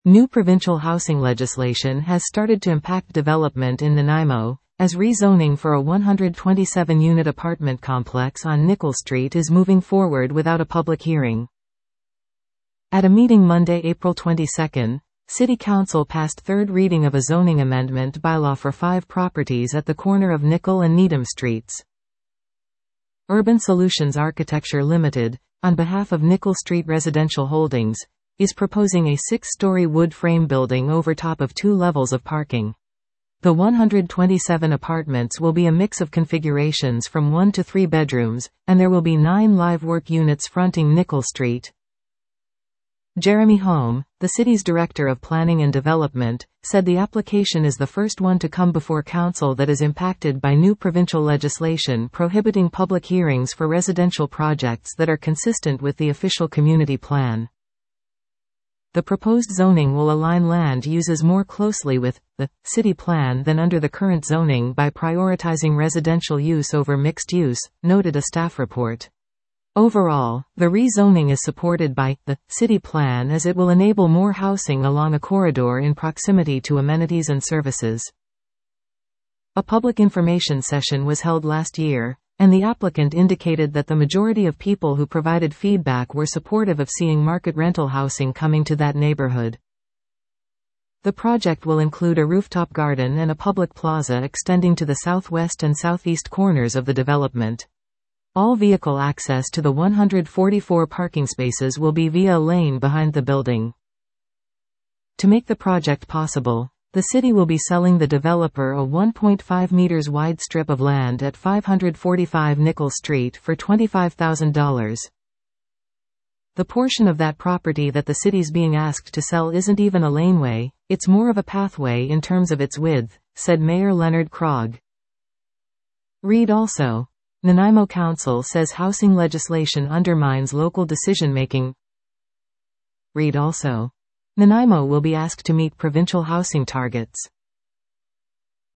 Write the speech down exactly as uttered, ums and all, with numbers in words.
New provincial housing legislation has started to impact development in Nanaimo, as rezoning for a one hundred twenty-seven unit apartment complex on Nickel Street is moving forward without a public hearing. At a meeting Monday, April twenty-second, City Council passed third reading of a zoning amendment bylaw for five properties at the corner of Nickel and Needham Streets. Urban Solutions Architecture Limited, on behalf of Nickel Street Residential Holdings, is proposing a six-story wood frame building over top of two levels of parking. The one hundred twenty-seven apartments will be a mix of configurations from one to three bedrooms, and there will be nine live work units fronting Nickel Street. Jeremy Home, the city's Director of Planning and Development, said the application is the first one to come before council that is impacted by new provincial legislation prohibiting public hearings for residential projects that are consistent with the official community plan. The proposed zoning will align land uses more closely with the city plan than under the current zoning by prioritizing residential use over mixed use, noted a staff report. Overall, the rezoning is supported by the city plan as it will enable more housing along a corridor in proximity to amenities and services. A public information session was held last year, and the applicant indicated that the majority of people who provided feedback were supportive of seeing market rental housing coming to that neighborhood. The project will include a rooftop garden and a public plaza extending to the southwest and southeast corners of the development. All vehicle access to the one hundred forty-four parking spaces will be via a lane behind the building. To make the project possible, the city will be selling the developer a one point five meters wide strip of land at five forty-five Nickel Street for twenty-five thousand dollars. The portion of that property that the city's being asked to sell isn't even a laneway, it's more of a pathway in terms of its width, said Mayor Leonard Krog. Read also. Nanaimo Council says housing legislation undermines local decision-making. Read also. Nanaimo will be asked to meet provincial housing targets.